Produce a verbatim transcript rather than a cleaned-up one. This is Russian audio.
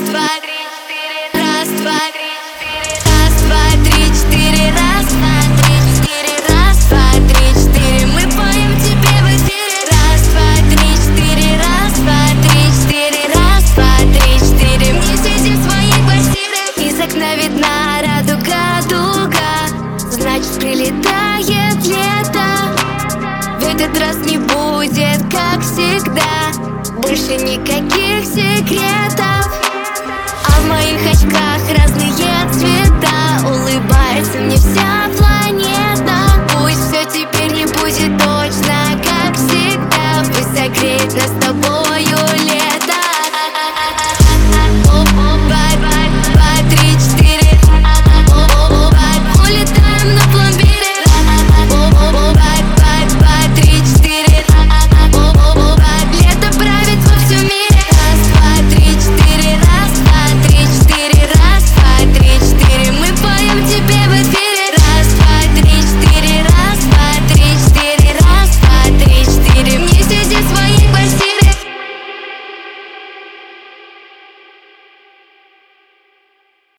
два, три, четыре. Раз, два, три, четыре. Раз, два, три, четыре. Раз, два, три, четыре. Раз, два, три, четыре. Мы поем тебе в эфире. Раз, два, три, четыре. Раз, два, три, четыре. Раз, два, три, четыре. Мы сидим в своей квартире. Из окна видна радуга, дуга. Значит, прилетает лето. В этот раз не будет, как всегда, больше никаких секретов.